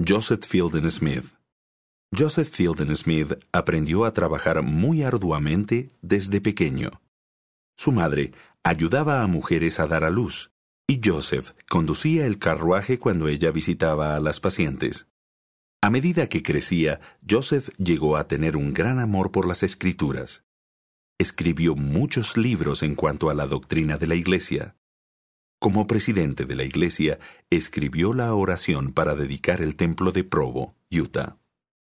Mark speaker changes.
Speaker 1: Joseph Fielding Smith. Joseph Fielding Smith aprendió a trabajar muy arduamente desde pequeño. Su madre ayudaba a mujeres a dar a luz, y Joseph conducía el carruaje cuando ella visitaba a las pacientes. A medida que crecía, Joseph llegó a tener un gran amor por las Escrituras. Escribió muchos libros en cuanto a la doctrina de la Iglesia. Como presidente de la Iglesia, escribió la oración para dedicar el templo de Provo, Utah.